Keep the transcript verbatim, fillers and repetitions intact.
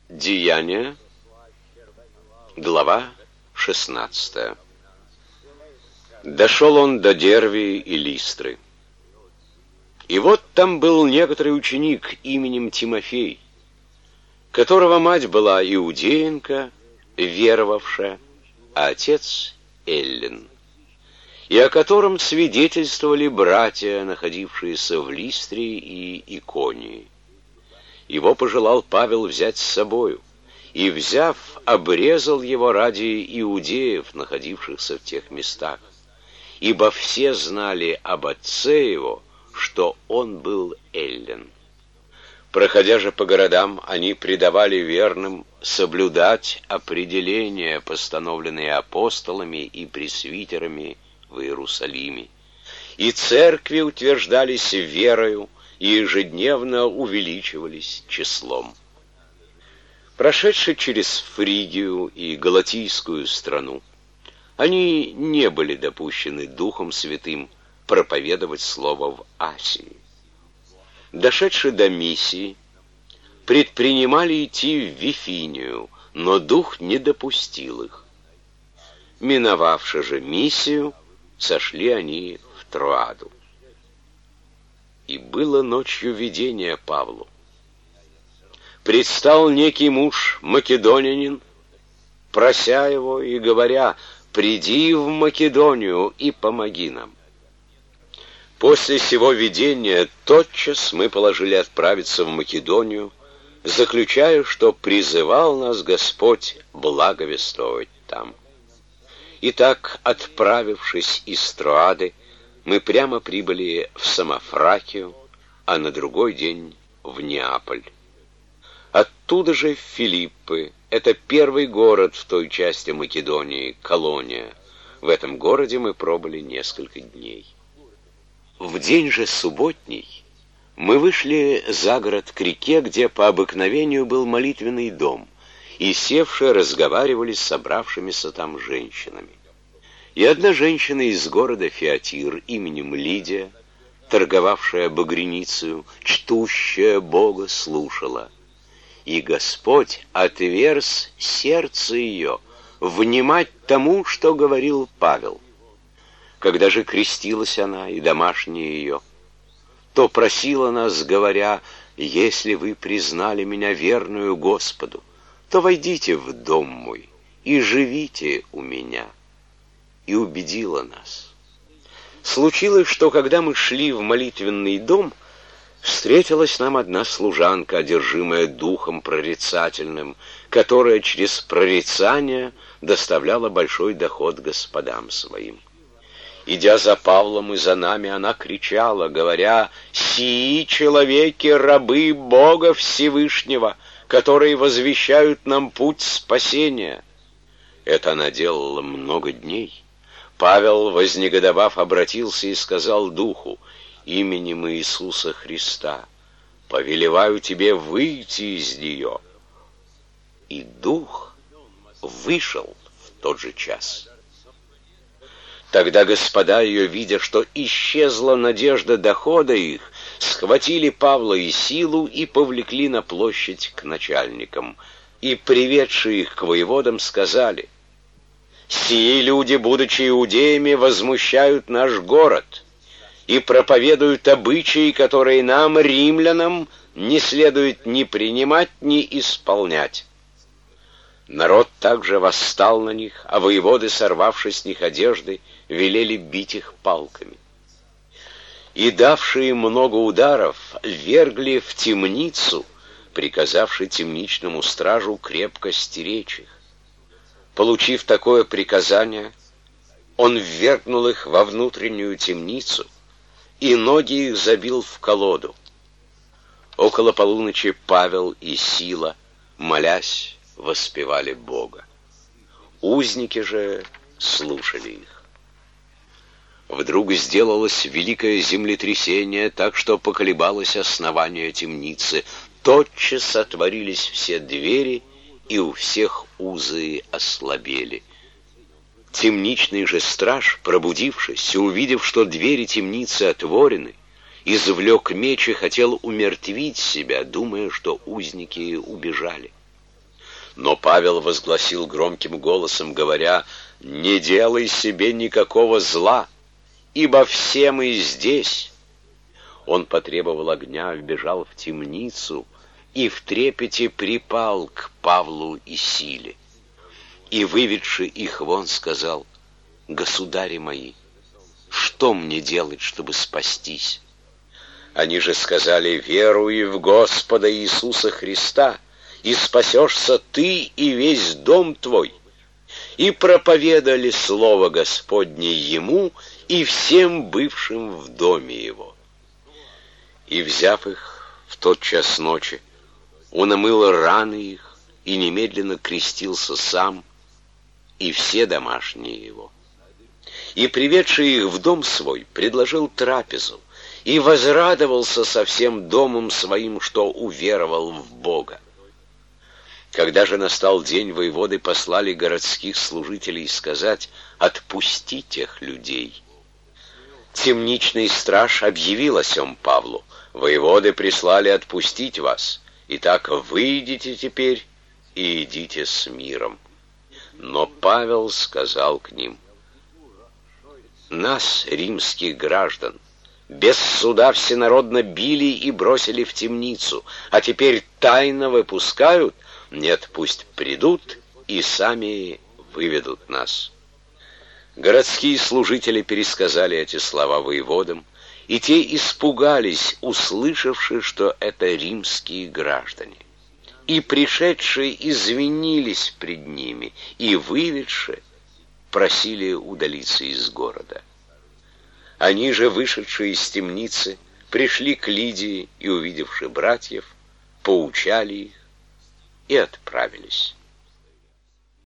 Деяния, глава шестнадцатая. Дошел он до Дервии и Листры. И вот там был некоторый ученик именем Тимофей, которого мать была иудеенка, веровавшая, а отец эллин, и о котором свидетельствовали братья, находившиеся в Листре и Иконии. Его пожелал Павел взять с собою, и, взяв, обрезал его ради иудеев, находившихся в тех местах, ибо все знали об отце его, что он был эллин. Проходя же по городам, они предавали верным соблюдать определения, постановленные апостолами и пресвитерами в Иерусалиме, и церкви утверждались верою, и ежедневно увеличивались числом. Прошедшие через Фригию и Галатийскую страну, они не были допущены Духом Святым проповедовать слово в Асии. Дошедшие до Миссии, предпринимали идти в Вифинию, но Дух не допустил их. Миновавши же Миссию, сошли они в Троаду. И было ночью видение Павлу. Предстал некий муж, македонянин, прося его и говоря: «Приди в Македонию и помоги нам». После сего видения тотчас мы положили отправиться в Македонию, заключая, что призывал нас Господь благовествовать там. Итак, отправившись из Троады, мы прямо прибыли в Самофракию, а на другой день в Неаполь. Оттуда же в Филиппы, это первый город в той части Македонии, колония. В этом городе мы пробыли несколько дней. В день же субботний мы вышли за город к реке, где по обыкновению был молитвенный дом, и, севшие, разговаривали с собравшимися там женщинами. И одна женщина из города Фиатир именем Лидия, торговавшая багряницею, чтущая Бога, слушала. И Господь отверз сердце ее внимать тому, что говорил Павел. Когда же крестилась она и домашние ее, то просила нас, говоря: «Если вы признали меня верную Господу, то войдите в дом мой и живите у меня». И убедила нас. Случилось, что когда мы шли в молитвенный дом, встретилась нам одна служанка, одержимая духом прорицательным, которая через прорицание доставляла большой доход господам своим. Идя за Павлом и за нами, она кричала, говоря: «Сии человеки, рабы Бога Всевышнего, которые возвещают нам путь спасения». Это она делала много дней. Павел, вознегодовав, обратился и сказал духу: «Именем Иисуса Христа повелеваю тебе выйти из нее». И дух вышел в тот же час. Тогда господа ее, видя, что исчезла надежда дохода их, схватили Павла и Силу и повлекли на площадь к начальникам, и, приведшие их к воеводам, сказали: «Сии люди, будучи иудеями, возмущают наш город и проповедуют обычаи, которые нам, римлянам, не следует ни принимать, ни исполнять». Народ также восстал на них, а воеводы, сорвавши с них одежды, велели бить их палками. И, давшие много ударов, ввергли в темницу, приказавши темничному стражу крепко стеречь их. Получив такое приказание, он ввергнул их во внутреннюю темницу, и ноги их забил в колоду. Около полуночи Павел и Сила, молясь, воспевали Бога. Узники же слушали их. Вдруг сделалось великое землетрясение, так что поколебалось основание темницы. Тотчас отворились все двери, и у всех узы ослабели. Темничный же страж, пробудившись и увидев, что двери темницы отворены, извлек меч и хотел умертвить себя, думая, что узники убежали. Но Павел возгласил громким голосом, говоря: «Не делай себе никакого зла, ибо все мы здесь». Он потребовал огня, вбежал в темницу и в трепете припал к Павлу и Силе. И, выведши их вон, сказал: «Государи мои, что мне делать, чтобы спастись?» Они же сказали: «Веруй в Господа Иисуса Христа, и спасешься ты и весь дом твой». И проповедали слово Господне ему и всем бывшим в доме его. И, взяв их в тот час ночи, он омыл раны их и немедленно крестился сам и все домашние его. И, приведший их в дом свой, предложил трапезу и возрадовался со всем домом своим, что уверовал в Бога. Когда же настал день, воеводы послали городских служителей сказать: «Отпусти тех людей». Темничный страж объявил о сем Павлу: «Воеводы прислали отпустить вас. Итак, выйдите теперь и идите с миром». Но Павел сказал к ним: «Нас, римских граждан, без суда всенародно били и бросили в темницу, а теперь тайно выпускают? Нет, пусть придут и сами выведут нас». Городские служители пересказали эти слова воеводам, и те испугались, услышавши, что это римские граждане. И пришедшие извинились пред ними, и выведши просили удалиться из города. Они же, вышедшие из темницы, пришли к Лидии и, увидевши братьев, поучали их и отправились.